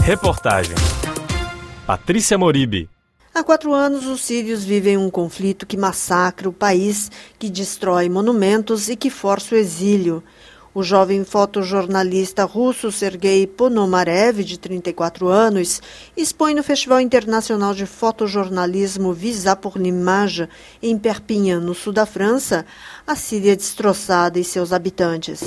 Reportagem Patrícia Moribe. Há 4 anos, os sírios vivem um conflito que massacra o país, que destrói monumentos e que força o exílio. O jovem fotojornalista russo Sergei Ponomarev, de 34 anos, expõe no Festival Internacional de Fotojornalismo Visa pour l'Image, em Perpignan, no sul da França, a Síria destroçada e seus habitantes.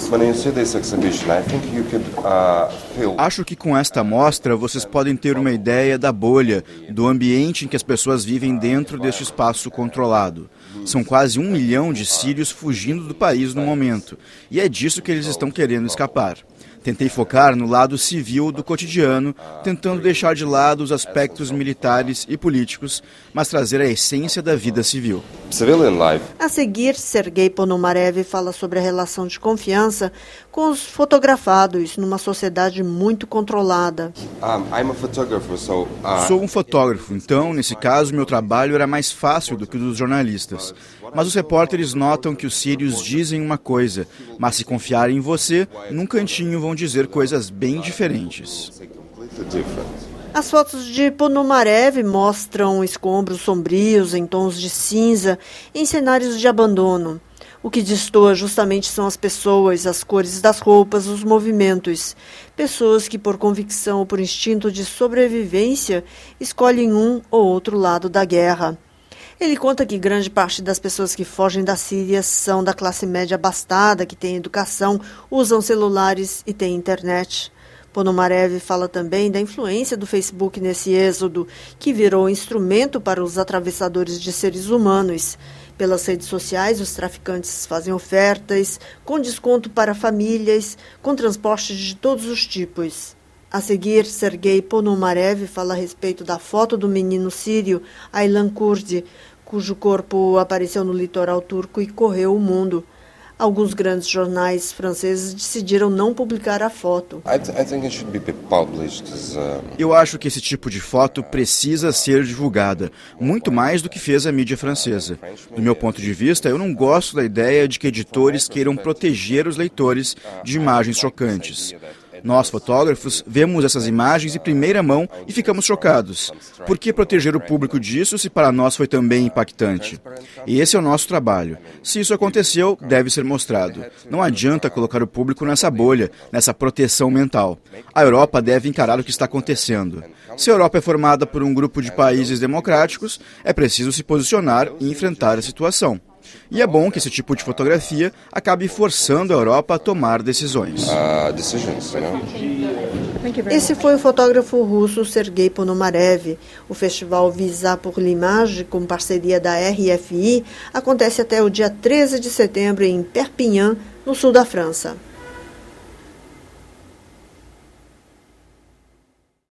Acho que com esta mostra vocês podem ter uma ideia da bolha, do ambiente em que as pessoas vivem dentro deste espaço controlado. São quase 1 milhão de sírios fugindo do país no momento, e é disso que eles estão querendo escapar. Tentei focar no lado civil do cotidiano, tentando deixar de lado os aspectos militares e políticos, mas trazer a essência da vida civil. A seguir, Sergei Ponomarev fala sobre a relação de confiança com os fotografados numa sociedade muito controlada. Sou um fotógrafo, então, nesse caso, meu trabalho era mais fácil do que o dos jornalistas. Mas os repórteres notam que os sírios dizem uma coisa, mas se confiarem em você, num cantinho vão dizer coisas bem diferentes. As fotos de Ponomarev mostram escombros sombrios em tons de cinza, em cenários de abandono. O que destoa justamente são as pessoas, as cores das roupas, os movimentos. Pessoas que, por convicção ou por instinto de sobrevivência, escolhem um ou outro lado da guerra. Ele conta que grande parte das pessoas que fogem da Síria são da classe média abastada, que tem educação, usam celulares e têm internet. Ponomarev fala também da influência do Facebook nesse êxodo, que virou instrumento para os atravessadores de seres humanos. Pelas redes sociais, os traficantes fazem ofertas, com desconto para famílias, com transporte de todos os tipos. A seguir, Sergei Ponomarev fala a respeito da foto do menino sírio Aylan Kurdi, cujo corpo apareceu no litoral turco e correu o mundo. Alguns grandes jornais franceses decidiram não publicar a foto. Eu acho que esse tipo de foto precisa ser divulgada, muito mais do que fez a mídia francesa. Do meu ponto de vista, eu não gosto da ideia de que editores queiram proteger os leitores de imagens chocantes. Nós, fotógrafos, vemos essas imagens em primeira mão e ficamos chocados. Por que proteger o público disso se para nós foi também impactante? E esse é o nosso trabalho. Se isso aconteceu, deve ser mostrado. Não adianta colocar o público nessa bolha, nessa proteção mental. A Europa deve encarar o que está acontecendo. Se a Europa é formada por um grupo de países democráticos, é preciso se posicionar e enfrentar a situação. E é bom que esse tipo de fotografia acabe forçando a Europa a tomar decisões. Esse foi o fotógrafo russo Sergei Ponomarev. O festival Visa pour l'Image, com parceria da RFI, acontece até o dia 13 de setembro em Perpignan, no sul da França.